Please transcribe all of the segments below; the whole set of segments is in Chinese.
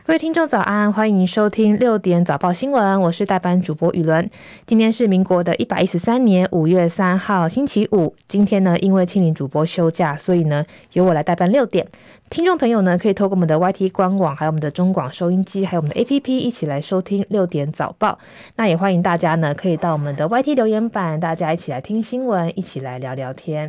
各位听众早安，欢迎收听6点早报新闻，我是代班主播宇伦。今天是民国的113年5月3号星期五。今天呢，因为庆龄主播休假，所以呢由我来代班6点。听众朋友呢可以透过我们的 YT 官网，还有我们的中广收音机，还有我们的 APP 一起来收听6点早报。那也欢迎大家呢可以到我们的 YT 留言板，大家一起来听新闻，一起来聊聊天。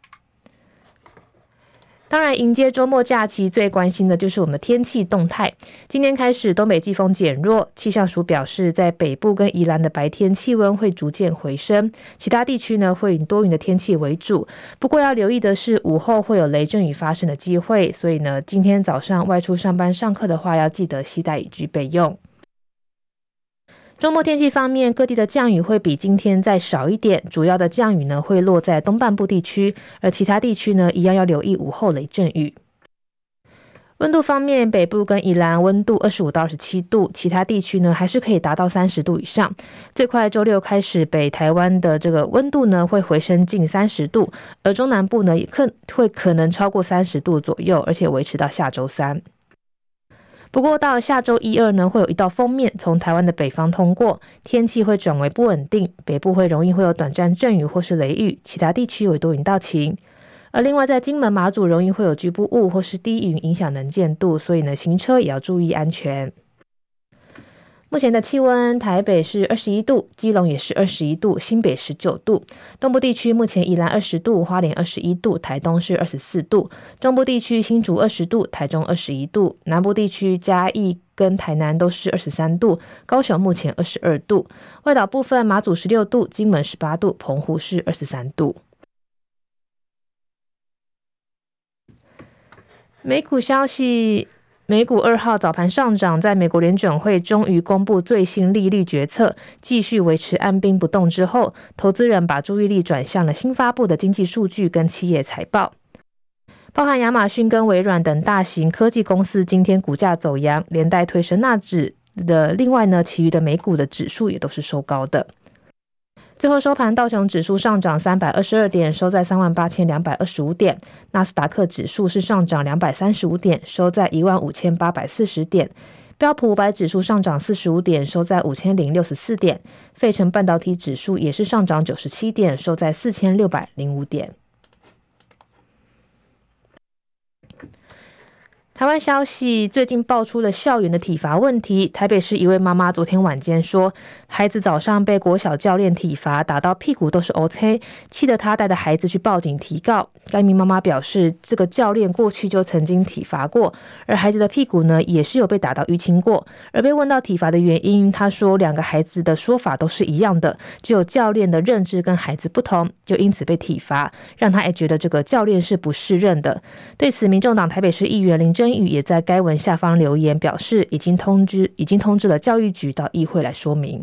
当然，迎接周末假期最关心的就是我们的天气动态。今天开始，东北季风减弱，气象署表示，在北部跟宜兰的白天气温会逐渐回升，其他地区呢会以多云的天气为主。不过要留意的是，午后会有雷阵雨发生的机会，所以呢，今天早上外出上班上课的话，要记得携带雨具备用。周末天气方面，各地的降雨会比今天再少一点，主要的降雨呢会落在东半部地区，而其他地区呢一样要留意午后雷阵雨。温度方面，北部跟宜兰温度25到27度，其他地区呢还是可以达到30度以上。最快周六开始，北台湾的这个温度呢会回升近30度，而中南部呢也可能超过30度左右，而且维持到下周3。不过到下周1、2呢，会有一道锋面从台湾的北方通过，天气会转为不稳定，北部容易有短暂阵雨或是雷雨，其他地区为多云到晴。而另外在金门马祖容易会有局部雾或是低云影响能见度，所以呢行车也要注意安全。目前的气温，台北是21度，基隆也是21度，新北19度。东部地区目前宜兰20度，花莲21度，台东是24度。中部地区新竹20度，台中21度。南部地区嘉义跟台南都是23度，高雄目前22度。外岛部分马祖16度，金门18度，澎湖是23度。美股消息，美股2号早盘上涨，在美国联准会终于公布最新利率决策，继续维持按兵不动之后，投资人把注意力转向了新发布的经济数据跟企业财报。包含亚马逊跟微软等大型科技公司今天股价走扬，连带推升纳指的。另外呢，其余的美股的指数也都是收高的。最后收盘，道琼指数上涨322点，收在38,225点；纳斯达克指数是上涨235点，收在15,840点；标普500指数上涨45点，收在5,064点；费城半导体指数也是上涨97点，收在4,605点。台湾消息，最近爆出了校园的体罚问题。台北市一位妈妈昨天晚间说，孩子早上被国小教练体罚，打到屁股都是 OK， 气得她带着孩子去报警提告。该名妈妈表示，这个教练过去就曾经体罚过，而孩子的屁股呢也是有被打到淤青过。而被问到体罚的原因，她说2个孩子的说法都是一样的，只有教练的认知跟孩子不同，就因此被体罚，让她也觉得这个教练是不适任的。对此，民众党台北市议员林真宇也在该文下方留言表示，已经通知了教育局到议会来说明。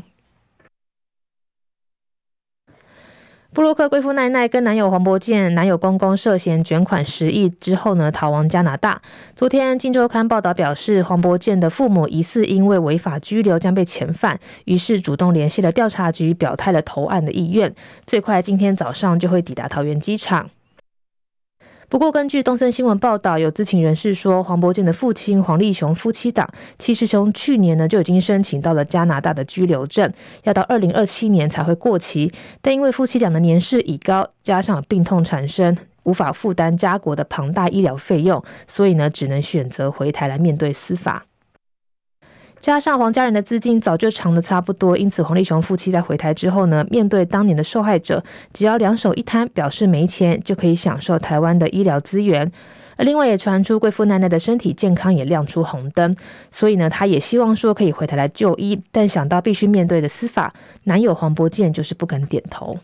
部落客贵妇奈奈跟男友黄伯健、男友公公涉嫌卷款10亿之后呢，逃亡加拿大。昨天《镜周刊》报道表示，黄伯健的父母疑似因为违法居留将被遣返，于是主动联系了调查局，表态了投案的意愿，最快今天早上就会抵达桃园机场。不过，根据东森新闻报道，有知情人士说，黄伯健的父亲黄立雄夫妻档其实从去年呢就已经申请到了加拿大的居留证，要到2027年才会过期。但因为夫妻俩的年事已高，加上有病痛缠身，无法负担家国的庞大医疗费用，所以呢只能选择回台来面对司法。加上黄家人的资金早就长得差不多，因此黄立雄夫妻在回台之后呢，面对当年的受害者，只要2手一摊，表示没钱就可以享受台湾的医疗资源。而另外也传出贵妇奈奈的身体健康也亮出红灯，所以呢，她也希望说可以回台来就医，但想到必须面对的司法，男友黄伯健就是不肯点头。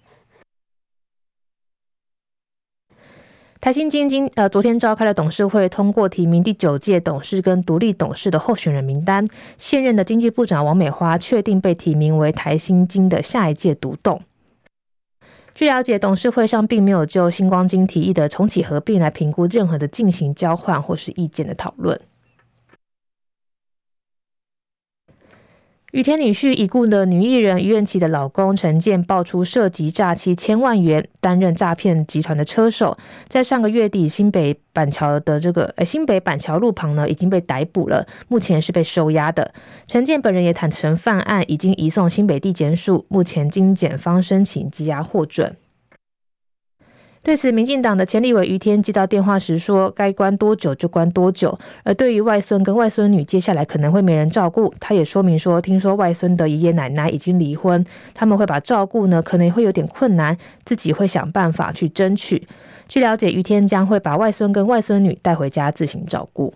台新基昨天召开了董事会，通过提名第9届董事跟独立董事的候选人名单。现任的经济部长王美花确定被提名为台新金的下一届独董。据了解，董事会上并没有就星光金提议的重启合并来评估任何的进行交换或是意见的讨论。 羽田女婿已故的女艺人于愿琪的老公陈建爆出涉及诈欺1000万元，担任诈骗集团的车手，在上个月底新北板桥路旁呢已经被逮捕了，目前是被收押的。陈建本人也坦承犯案，已经移送新北地检署，目前经检方申请羁押获准。对此，民进党的前立委于天接到电话时说，该关多久就关多久，而对于外孙跟外孙女接下来可能会没人照顾，他也说明说，听说外孙的爷爷奶奶已经离婚，他们会把照顾呢可能会有点困难，自己会想办法去争取。据了解，于天将会把外孙跟外孙女带回家自行照顾。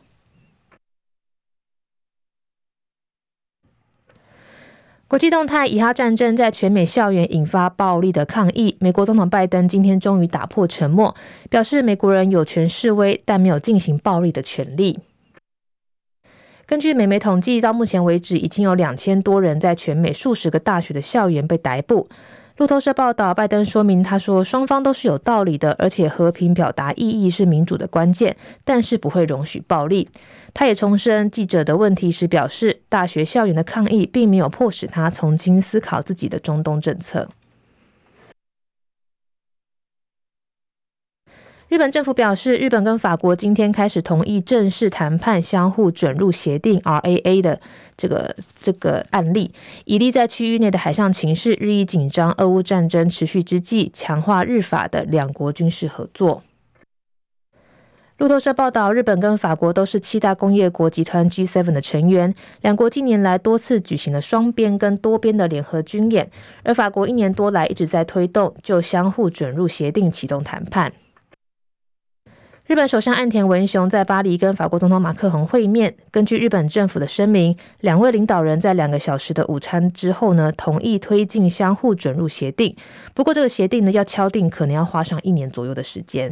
国际动态，以哈战争在全美校园引发暴力的抗议。美国总统拜登今天终于打破沉默，表示美国人有权示威，但没有进行暴力的权利。根据美媒统计，到目前为止已经有2000多人在全美数十个大学的校园被逮捕。路透社报道，拜登说明，他说双方都是有道理的，而且和平表达异议是民主的关键，但是不会容许暴力。他也重申记者的问题时表示，大学校园的抗议并没有迫使他重新思考自己的中东政策。日本政府表示，日本跟法国今天开始同意正式谈判相互准入协定 RAA 的这个案例，以利在区域内的海上情势日益紧张、俄乌战争持续之际，强化日法的两国军事合作。路透社报道，日本跟法国都是7大工业国集团 G7 的成员，两国近年来多次举行了双边跟多边的联合军演，而法国1年多来一直在推动就相互准入协定启动谈判。日本首相岸田文雄在巴黎跟法国总统马克宏会面，根据日本政府的声明，两位领导人在2个小时的午餐之后呢，同意推进相互准入协定。不过这个协定呢要敲定，可能要花上1年左右的时间。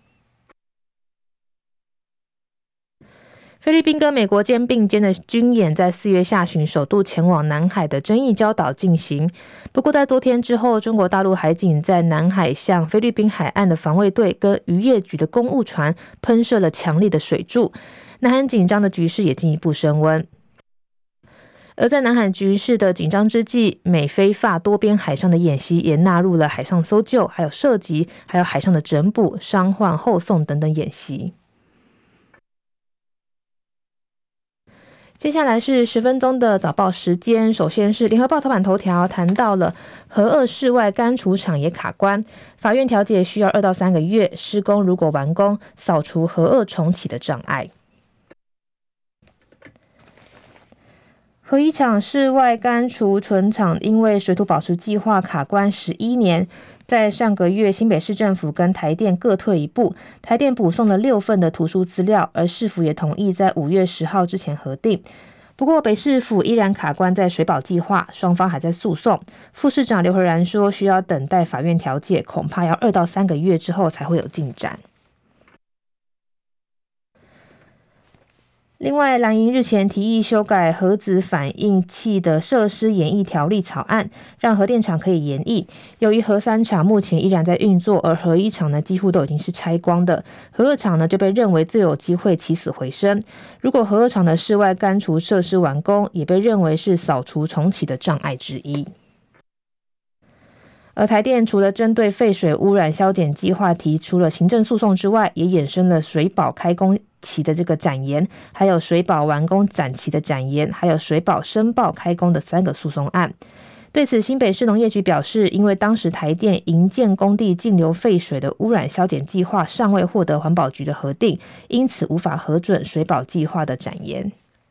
菲律宾跟美国并肩的军演在4月下旬首度前往南海的争议礁岛进行。不过在多天之后，中国大陆海警在南海向菲律宾海岸的防卫队跟渔业局的公务船喷射了强力的水柱，南海紧张的局势也进一步升温。而在南海局势的紧张之际，美菲法多边海上的演习也纳入了海上搜救、还有射击、还有海上的整捕、伤患后送等等演习。接下来是10分钟的早报时间。首先是联合报头版头条谈到了核二室外干除厂也卡关，法院调解需要2到3个月，施工如果完工，扫除核二重启的障碍。核一厂室外干除存厂因为水土保持计划卡关11年，在上个月新北市政府跟台电各退一步，台电补送了6份的图书资料，而市府也同意在5月10号之前核定。不过北市府依然卡关在水保计划，双方还在诉讼。副市长刘和然说，需要等待法院调解，恐怕要2到3个月之后才会有进展。另外，蓝营日前提议修改核子反应器的设施演绎条例草案，让核电厂可以延役。由于核3厂目前依然在运作，而核1厂呢几乎都已经是拆光的，核2厂呢就被认为最有机会起死回生。如果核2厂的室外干除设施完工，也被认为是扫除重启的障碍之一。而台电除了针对废水污染消减计划提出了行政诉讼之外，也衍生了水保开工期的这个展延，还有水保完工展期的展延，还有水保申报开工的3个诉讼案。对此，新北市农业局表示，因为当时台电营建工地径流废水的污染消减计划尚未获得环保局的核定，因此无法核准水保计划的展延。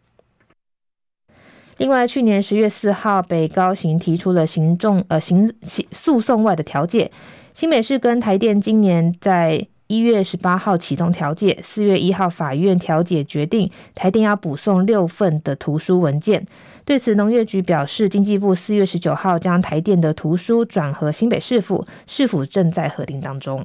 另外，去年10月4号，北高行提出了诉讼外的调解，新北市跟台电今年在1月18号启动调解，4月1号法院调解决定，台电要补送6份的图书文件。对此，农业局表示，经济部4月19号将台电的图书转核新北市府，市府正在核定当中。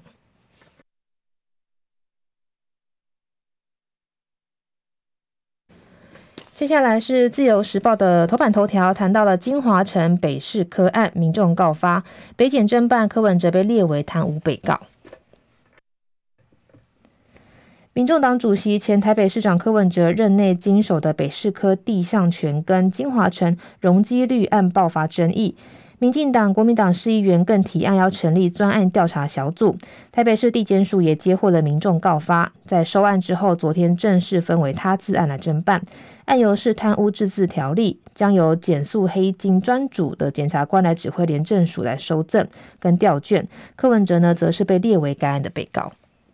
接下来是自由时报的头版头条，谈到了金华城北市柯案，民众告发，北检侦办柯文哲被列为贪污被告。 民众党主席前台北市长柯文哲任内经手的北市科地上权跟金华城容积率案爆发争议，民进党、国民党市议员更提案要成立专案调查小组，台北市地检署也接获了民众告发，在收案之后，昨天正式分为他自案来侦办。案由是贪污治治条例，将由检肃黑金专组的检察官来指挥廉政署来收证跟调卷，柯文哲呢则是被列为该案的被告。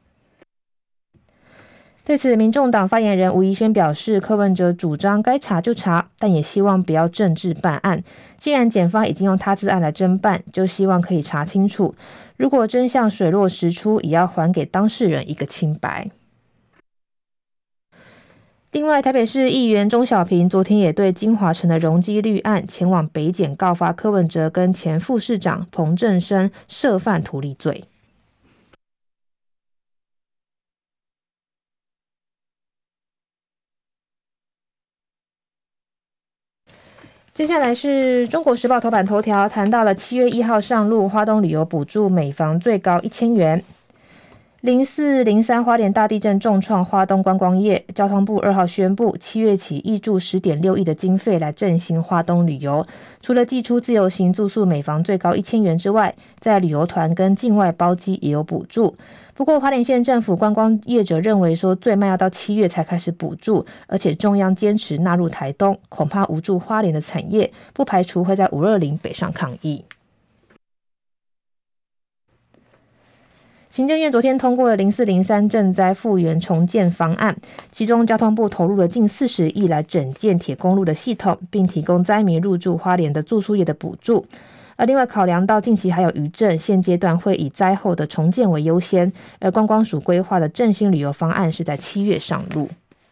对此，民众党发言人吴怡萱表示，柯文哲主张该查就查，但也希望不要政治办案。既然检方已经用他自案来侦办，就希望可以查清楚。如果真相水落石出，也要还给当事人一个清白。另外，台北市议员钟小平昨天也对金华城的容积率案前往北检告发柯文哲跟前副市长彭正生涉犯图利罪。接下来是中国时报头版头条，谈到了7月1号上路，花东旅游补助每房最高1000元。04、03花莲大地震重创花东观光业，交通部2号宣布，7月起挹注10.6亿的经费来振兴花东旅游。除了祭出自由行住宿每房最高1000元之外，在旅游团跟境外包机也有补助。不过花莲县政府观光业者认为说，最慢要到7月才开始补助，而且中央坚持纳入台东，恐怕无助花莲的产业，不排除会在520北上抗议。行政院昨天通过了04、03震灾复原重建方案，其中交通部投入了近40亿来整建铁公路的系统，并提供灾民入住花莲的住宿业的补助。而另外考量到近期还有余震，现阶段会以灾后的重建为优先，而观光署规划的振兴旅游方案是在7月上路。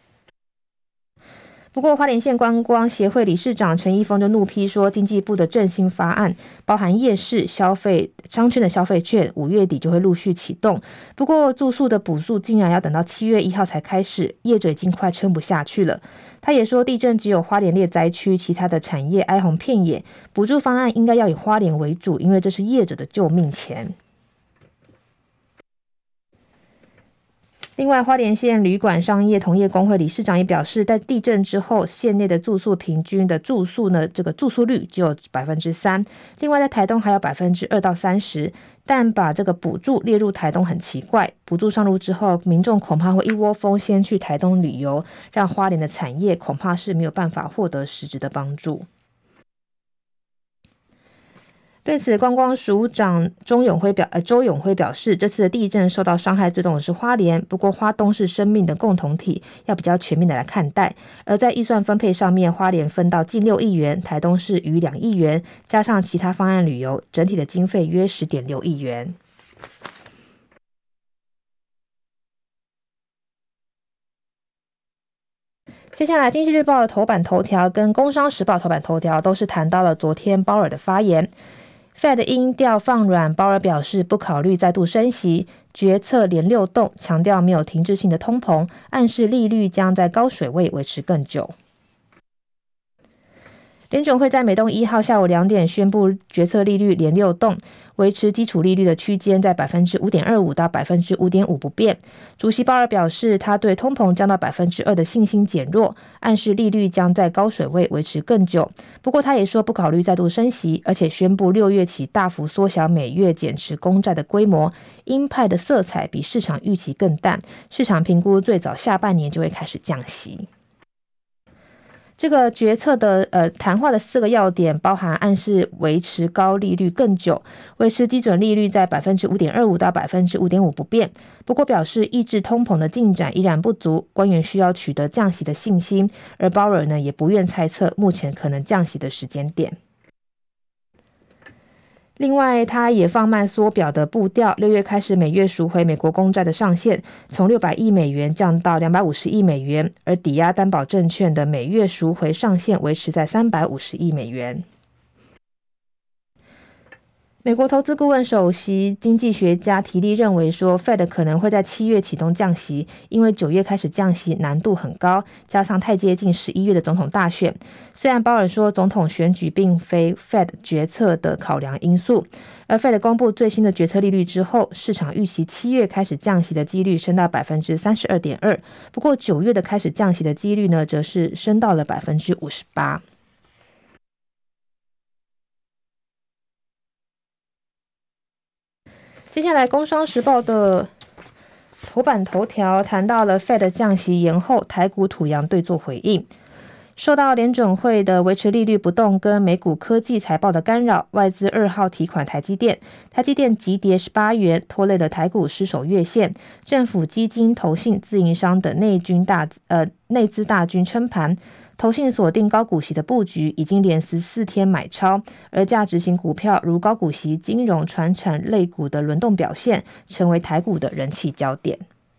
不过花莲县观光协会理事长陈一峰就怒批说，经济部的振兴方案包含夜市、商圈的消费券，5月底就会陆续启动。不过住宿的补助竟然要等到7月1号才开始，业者已经快撑不下去了。他也说，地震只有花莲列灾区，其他的产业哀鸿遍野，补助方案应该要以花莲为主，因为这是业者的救命钱。另外，花莲县旅馆商业同业工会理事长也表示，在地震之后，县内的住宿平均的住宿呢，这个住宿率只有3%，另外在台东还有2%到30%，但把这个补助列入台东很奇怪。补助上路之后，民众恐怕会一窝蜂先去台东旅游，让花莲的产业恐怕是没有办法获得实质的帮助。对此，观光署长周永辉表示，这次的地震受到伤害最重的是花莲，不过花东是生命的共同体，要比较全面的来看待。而在预算分配上面，花莲分到近6亿元，台东是余2亿元，加上其他方案旅游，整体的经费约10.6亿元。接下来，经济日报的头版头条跟工商时报头版头条都是谈到了昨天鲍尔的发言。Fed 鹰调放软，鲍尔表示不考虑再度升息，决策连6动，强调没有停滞性的通膨，暗示利率将在高水位维持更久。联准会在美东1号下午2点宣布决策利率连6动，维持基础利率的区间在 5.25% 到 5.5% 不变。主席鲍尔表示，他对通膨降到 2% 的信心减弱，暗示利率将在高水位维持更久。不过他也说不考虑再度升息，而且宣布6月起大幅缩小每月减持公债的规模，鹰派的色彩比市场预期更淡，市场评估最早下半年就会开始降息。这个决策的谈话的4个要点包含暗示维持高利率更久，维持基准利率在 5.25% 到 5.5% 不变，不过表示抑制通膨的进展依然不足，官员需要取得降息的信心，而鲍尔呢也不愿猜测目前可能降息的时间点。另外，他也放慢缩表的步调，6月开始每月赎回美国公债的上限，从$600亿降到$250亿，而抵押担保证券的每月赎回上限维持在$350亿。 美国投资顾问首席经济学家提利认为说 Fed 可能会在7月启动降息，因为9月开始降息难度很高，加上太接近11月的总统大选。虽然鲍尔说总统选举并非 Fed 决策的考量因素，而 Fed 公布最新的决策利率之后，市场预期7月开始降息的几率升到 32.2%， 不过9月的开始降息的几率呢，则是升到了 58%。接下来，《工商时报》的头版头条谈到了 Fed 降息延后，台股土洋对作回应。受到联准会的维持利率不动跟美股科技财报的干扰，外资2号提款台积电急跌18元，拖累了台股失守月线。政府基金、投信、自营商等内资大军撑盘。投信锁定高股息的布局，已经连14天买超，而价值型股票如高股息、金融、传产类股的轮动表现，成为台股的人气焦点。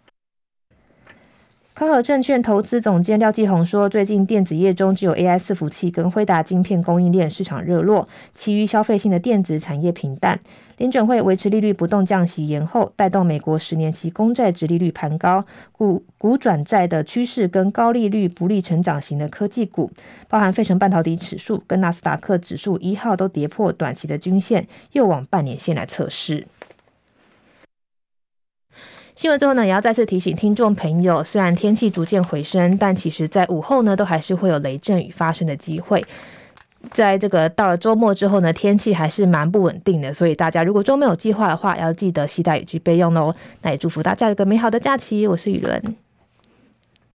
康和证券投资总监廖继宏说，最近电子业中只有 AI 伺服器跟辉达晶片供应链市场热络，其余消费性的电子产业平淡。联准会维持利率不动降息延后，带动美国10年期公债殖利率盘高，股转债的趋势跟高利率不利成长型的科技股，包含费城半导体指数跟纳斯达克指数1号都跌破短期的均线，又往半年线来测试。新闻最后呢，也要再次提醒听众朋友，虽然天气逐渐回升，但其实在午后呢，都还是会有雷阵雨发生的机会。在这个到了周末之后呢，天气还是蛮不稳定的，所以大家如果周末有计划的话，要记得携带雨具备用哦。那也祝福大家有个美好的假期，我是雨伦。